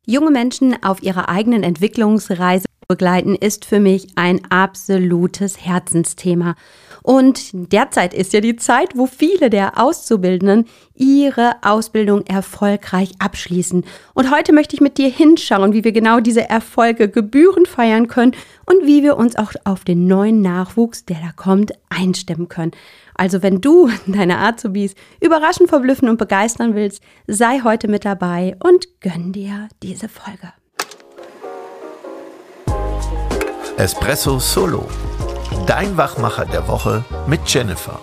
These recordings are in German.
Junge Menschen auf ihrer eigenen Entwicklungsreise begleiten ist für mich ein absolutes Herzensthema. Und derzeit ist ja die Zeit, wo viele der Auszubildenden ihre Ausbildung erfolgreich abschließen. Und heute möchte ich mit dir hinschauen, wie wir genau diese Erfolge gebührend feiern können und wie wir uns auch auf den neuen Nachwuchs, der da kommt, einstimmen können. Also wenn du deine Azubis überraschen, verblüffen und begeistern willst, sei heute mit dabei und gönn dir diese Folge. Espresso Solo, dein Wachmacher der Woche mit Jennifer.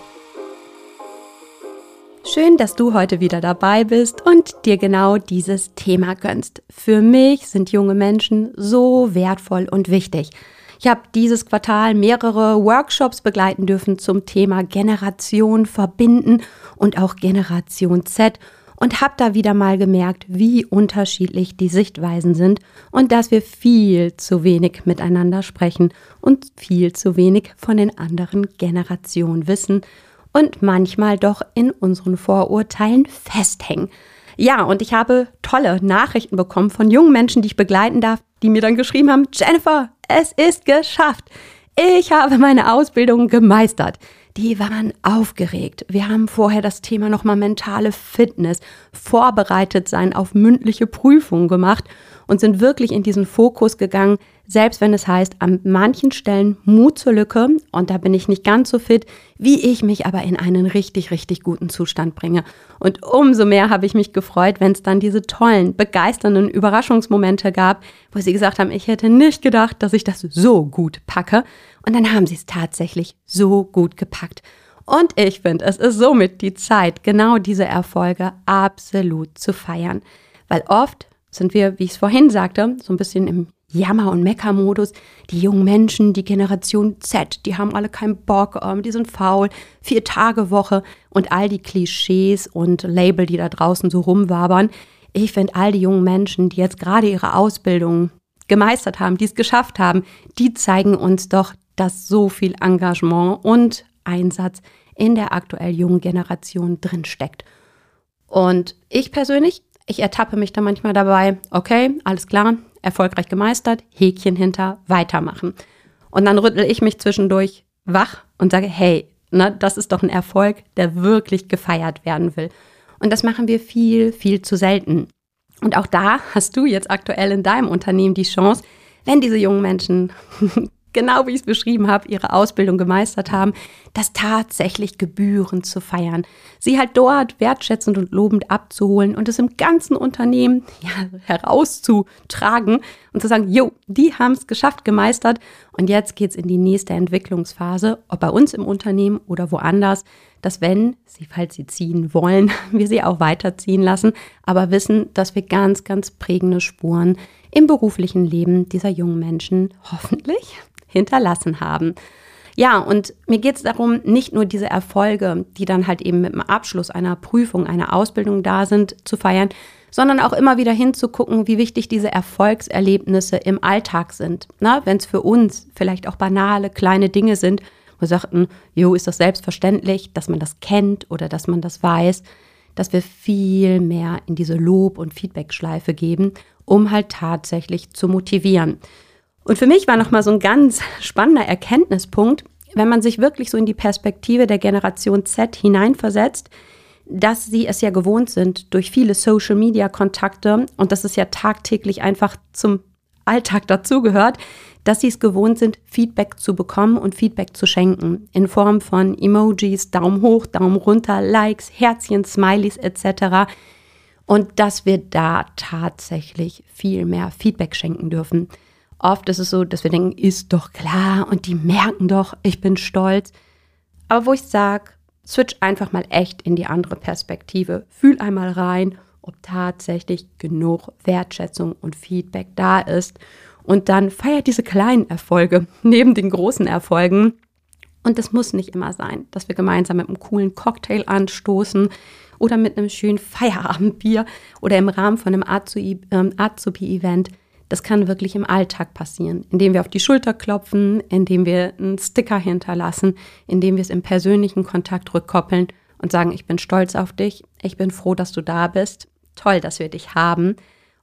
Schön, dass du heute wieder dabei bist und dir genau dieses Thema gönnst. Für mich sind junge Menschen so wertvoll und wichtig. Ich habe dieses Quartal mehrere Workshops begleiten dürfen zum Thema Generation verbinden und auch Generation Z und habe da wieder mal gemerkt, wie unterschiedlich die Sichtweisen sind und dass wir viel zu wenig miteinander sprechen und viel zu wenig von den anderen Generationen wissen und manchmal doch in unseren Vorurteilen festhängen. Ja, und ich habe tolle Nachrichten bekommen von jungen Menschen, die ich begleiten darf, die mir dann geschrieben haben: Jennifer, es ist geschafft. Ich habe meine Ausbildung gemeistert. Die waren aufgeregt. Wir haben vorher das Thema nochmal mentale Fitness, vorbereitet sein auf mündliche Prüfungen gemacht und sind wirklich in diesen Fokus gegangen, selbst wenn es heißt, an manchen Stellen Mut zur Lücke, und da bin ich nicht ganz so fit, wie ich mich aber in einen richtig, richtig guten Zustand bringe. Und umso mehr habe ich mich gefreut, wenn es dann diese tollen, begeisternden Überraschungsmomente gab, wo sie gesagt haben, ich hätte nicht gedacht, dass ich das so gut packe. Und dann haben sie es tatsächlich so gut gepackt. Und ich finde, es ist somit die Zeit, genau diese Erfolge absolut zu feiern. Weil oft sind wir, wie ich es vorhin sagte, so ein bisschen im Jammer- und Mecker-Modus. Die jungen Menschen, die Generation Z, die haben alle keinen Bock, die sind faul, 4-Tage-Woche und all die Klischees und Label, die da draußen so rumwabern. Ich finde, all die jungen Menschen, die jetzt gerade ihre Ausbildung gemeistert haben, die es geschafft haben, die zeigen uns doch, dass so viel Engagement und Einsatz in der aktuell jungen Generation drinsteckt. Und ich persönlich, ich ertappe mich da manchmal dabei, okay, alles klar, erfolgreich gemeistert, Häkchen hinter, weitermachen. Und dann rüttel ich mich zwischendurch wach und sage, hey, das ist doch ein Erfolg, der wirklich gefeiert werden will. Und das machen wir viel, viel zu selten. Und auch da hast du jetzt aktuell in deinem Unternehmen die Chance, wenn diese jungen Menschen genau wie ich es beschrieben habe, ihre Ausbildung gemeistert haben, das tatsächlich gebührend zu feiern. Sie halt dort wertschätzend und lobend abzuholen und es im ganzen Unternehmen herauszutragen und zu sagen, jo, die haben es geschafft, gemeistert und jetzt geht's in die nächste Entwicklungsphase, ob bei uns im Unternehmen oder woanders, dass wenn sie, falls sie ziehen wollen, wir sie auch weiterziehen lassen, aber wissen, dass wir ganz, ganz prägende Spuren im beruflichen Leben dieser jungen Menschen hoffentlich hinterlassen haben. Ja, und mir geht es darum, nicht nur diese Erfolge, die dann halt eben mit dem Abschluss einer Prüfung, einer Ausbildung da sind, zu feiern, sondern auch immer wieder hinzugucken, wie wichtig diese Erfolgserlebnisse im Alltag sind. Wenn es für uns vielleicht auch banale, kleine Dinge sind, wo wir sagten, ist das selbstverständlich, dass man das kennt oder dass man das weiß, dass wir viel mehr in diese Lob- und Feedback-Schleife geben, um halt tatsächlich zu motivieren. Und für mich war nochmal so ein ganz spannender Erkenntnispunkt, wenn man sich wirklich so in die Perspektive der Generation Z hineinversetzt, dass sie es ja gewohnt sind durch viele Social-Media-Kontakte und dass es ja tagtäglich einfach zum Alltag dazugehört, dass sie es gewohnt sind, Feedback zu bekommen und Feedback zu schenken in Form von Emojis, Daumen hoch, Daumen runter, Likes, Herzchen, Smileys etc. Und dass wir da tatsächlich viel mehr Feedback schenken dürfen. Oft ist es so, dass wir denken, ist doch klar und die merken doch, ich bin stolz. Aber wo ich sage, switch einfach mal echt in die andere Perspektive. Fühl einmal rein, ob tatsächlich genug Wertschätzung und Feedback da ist. Und dann feiert diese kleinen Erfolge neben den großen Erfolgen. Und das muss nicht immer sein, dass wir gemeinsam mit einem coolen Cocktail anstoßen oder mit einem schönen Feierabendbier oder im Rahmen von einem Azubi-Event. Das kann wirklich im Alltag passieren, indem wir auf die Schulter klopfen, indem wir einen Sticker hinterlassen, indem wir es im persönlichen Kontakt rückkoppeln und sagen, ich bin stolz auf dich, ich bin froh, dass du da bist, toll, dass wir dich haben.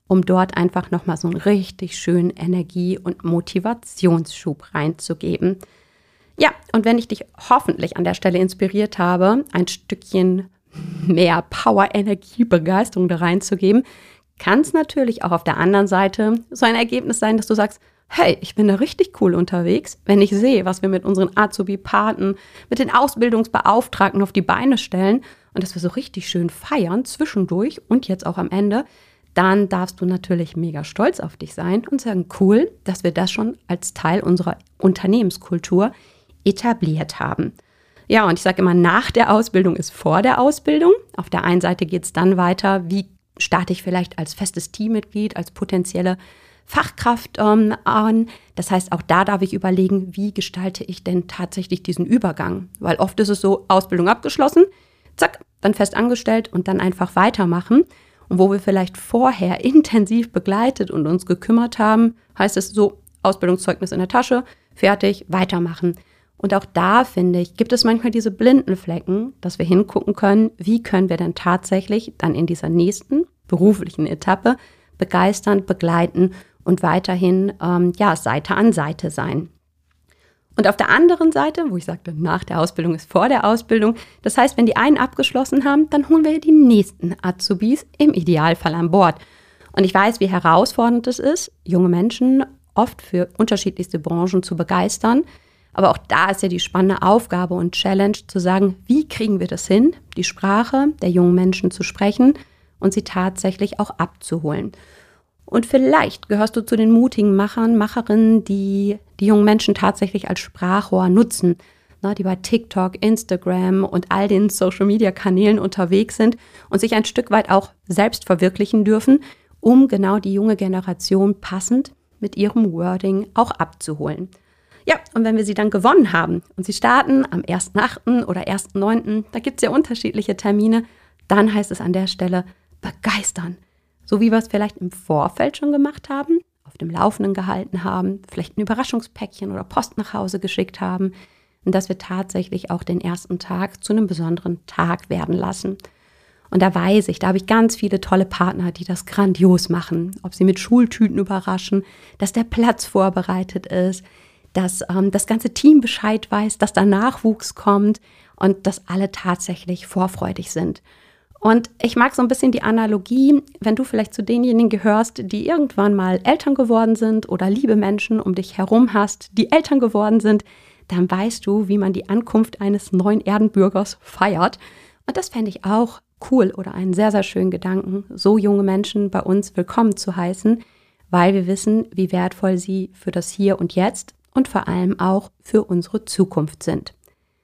um dort einfach nochmal so einen richtig schönen Energie- und Motivationsschub reinzugeben. Ja, und wenn ich dich hoffentlich an der Stelle inspiriert habe, ein Stückchen mehr Power, Energie, Begeisterung da reinzugeben, kann es natürlich auch auf der anderen Seite so ein Ergebnis sein, dass du sagst, hey, ich bin da richtig cool unterwegs, wenn ich sehe, was wir mit unseren Azubi-Paten, mit den Ausbildungsbeauftragten auf die Beine stellen und dass wir so richtig schön feiern zwischendurch und jetzt auch am Ende, dann darfst du natürlich mega stolz auf dich sein und sagen, cool, dass wir das schon als Teil unserer Unternehmenskultur etabliert haben. Ja, und ich sage immer, nach der Ausbildung ist vor der Ausbildung. Auf der einen Seite geht es dann weiter, wie starte ich vielleicht als festes Teammitglied, als potenzielle Fachkraft an. Das heißt, auch da darf ich überlegen, wie gestalte ich denn tatsächlich diesen Übergang? Weil oft ist es so, Ausbildung abgeschlossen, zack, dann fest angestellt und dann einfach weitermachen. Und wo wir vielleicht vorher intensiv begleitet und uns gekümmert haben, heißt es so, Ausbildungszeugnis in der Tasche, fertig, weitermachen. Und auch da, finde ich, gibt es manchmal diese blinden Flecken, dass wir hingucken können, wie können wir denn tatsächlich dann in dieser nächsten beruflichen Etappe begeisternd begleiten und weiterhin Seite an Seite sein. Und auf der anderen Seite, wo ich sagte, nach der Ausbildung ist vor der Ausbildung, das heißt, wenn die einen abgeschlossen haben, dann holen wir die nächsten Azubis im Idealfall an Bord. Und ich weiß, wie herausfordernd es ist, junge Menschen oft für unterschiedlichste Branchen zu begeistern. Aber auch da ist ja die spannende Aufgabe und Challenge zu sagen, wie kriegen wir das hin, die Sprache der jungen Menschen zu sprechen und sie tatsächlich auch abzuholen. Und vielleicht gehörst du zu den mutigen Machern, Macherinnen, die die jungen Menschen tatsächlich als Sprachrohr nutzen, die bei TikTok, Instagram und all den Social-Media-Kanälen unterwegs sind und sich ein Stück weit auch selbst verwirklichen dürfen, um genau die junge Generation passend mit ihrem Wording auch abzuholen. Ja, und wenn wir sie dann gewonnen haben und sie starten am 1.8. oder 1.9., da gibt es ja unterschiedliche Termine, dann heißt es an der Stelle begeistern. So wie wir es vielleicht im Vorfeld schon gemacht haben, auf dem Laufenden gehalten haben, vielleicht ein Überraschungspäckchen oder Post nach Hause geschickt haben und dass wir tatsächlich auch den ersten Tag zu einem besonderen Tag werden lassen. Und da weiß ich, da habe ich ganz viele tolle Partner, die das grandios machen. Ob sie mit Schultüten überraschen, dass der Platz vorbereitet ist, dass das ganze Team Bescheid weiß, dass da Nachwuchs kommt und dass alle tatsächlich vorfreudig sind. Und ich mag so ein bisschen die Analogie, wenn du vielleicht zu denjenigen gehörst, die irgendwann mal Eltern geworden sind oder liebe Menschen um dich herum hast, die Eltern geworden sind, dann weißt du, wie man die Ankunft eines neuen Erdenbürgers feiert. Und das fände ich auch cool oder einen sehr, sehr schönen Gedanken, so junge Menschen bei uns willkommen zu heißen, weil wir wissen, wie wertvoll sie für das Hier und Jetzt und vor allem auch für unsere Zukunft sind.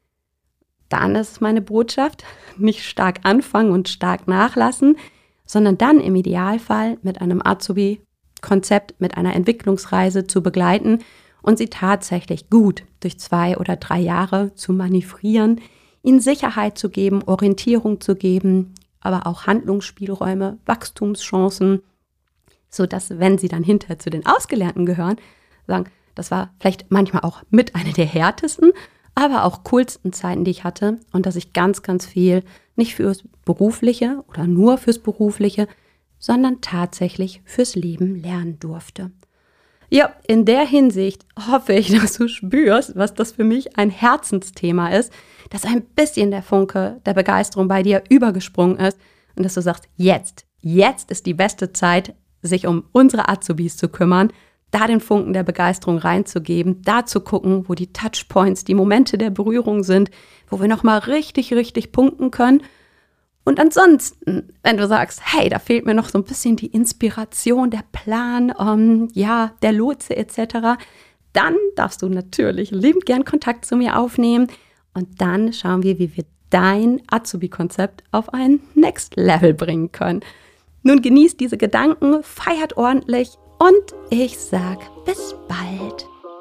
Dann ist es meine Botschaft, nicht stark anfangen und stark nachlassen, sondern dann im Idealfall mit einem Azubi-Konzept, mit einer Entwicklungsreise zu begleiten und sie tatsächlich gut durch 2 oder 3 Jahre zu manövrieren, ihnen Sicherheit zu geben, Orientierung zu geben, aber auch Handlungsspielräume, Wachstumschancen, sodass, wenn sie dann hinterher zu den Ausgelernten gehören, sagen, das war vielleicht manchmal auch mit einer der härtesten, aber auch coolsten Zeiten, die ich hatte und dass ich ganz, ganz viel nicht fürs Berufliche oder nur fürs Berufliche, sondern tatsächlich fürs Leben lernen durfte. Ja, in der Hinsicht hoffe ich, dass du spürst, was das für mich ein Herzensthema ist, dass ein bisschen der Funke der Begeisterung bei dir übergesprungen ist und dass du sagst, jetzt ist die beste Zeit, sich um unsere Azubis zu kümmern, da den Funken der Begeisterung reinzugeben, da zu gucken, wo die Touchpoints, die Momente der Berührung sind, wo wir nochmal richtig, richtig punkten können. Und ansonsten, wenn du sagst, hey, da fehlt mir noch so ein bisschen die Inspiration, der Plan, der Lotse etc., dann darfst du natürlich liebend gern Kontakt zu mir aufnehmen und dann schauen wir, wie wir dein Azubi-Konzept auf ein Next Level bringen können. Nun genießt diese Gedanken, feiert ordentlich und ich sag bis bald.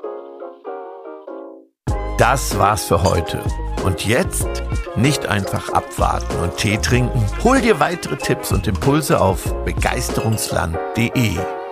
Das war's für heute. Und jetzt nicht einfach abwarten und Tee trinken. Hol dir weitere Tipps und Impulse auf begeisterungsland.de.